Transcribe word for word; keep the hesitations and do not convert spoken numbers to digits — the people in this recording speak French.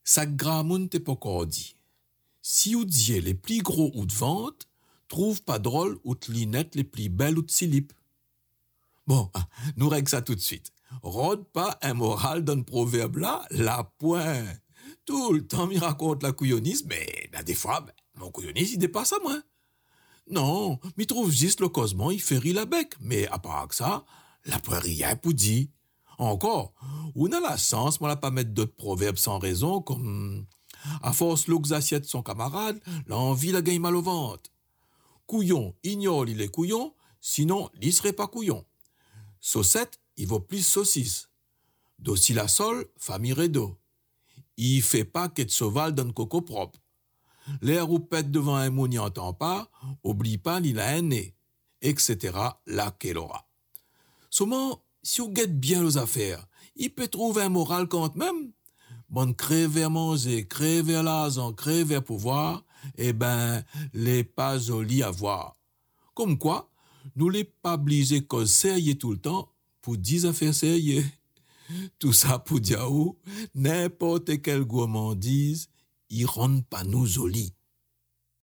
Ça gramoun te pas dit. Si ou diez les plus gros ou de vente, trouve pas drôle ou de linettes les plus belles ou de silip. Bon, nous règle ça tout de suite. Rôde pas un moral d'un proverbe là, la point. Tout le temps, il raconte la couillonise, mais ben, des fois, ben, mon couillonise, il dépasse à moi. Non, m'y trouve juste le causement, il fait rire la bec, mais à part que ça, la point rien pour dire. Encore, on a la chance, moi, la pas mettre d'autres proverbes sans raison, comme à force l'ox assiette son camarade, l'envie la gagne mal au ventre. Couillon, ignore il est couillon, sinon il serait pas couillon. Saucette, il vaut plus saucisse. Dossi la sol, famille redo. Il fait pas qu'être sauval d'un coco propre. L'air roupette devant un mot n'y entend pas, oublie pas ni la haine, et cetera la qu'elle aura. Seulement, si vous guette bien les affaires, il peut trouver un moral quand même. Bon, crève manger, crève l'argent, crève pouvoir, eh ben, les pas jolis à voir. Comme quoi, nous les pas obligés qu'on sérieux tout le temps pour dix affaires sérieux. Tout ça pour dire où, n'importe quelle gourmandise, ils rendent pas nous jolis.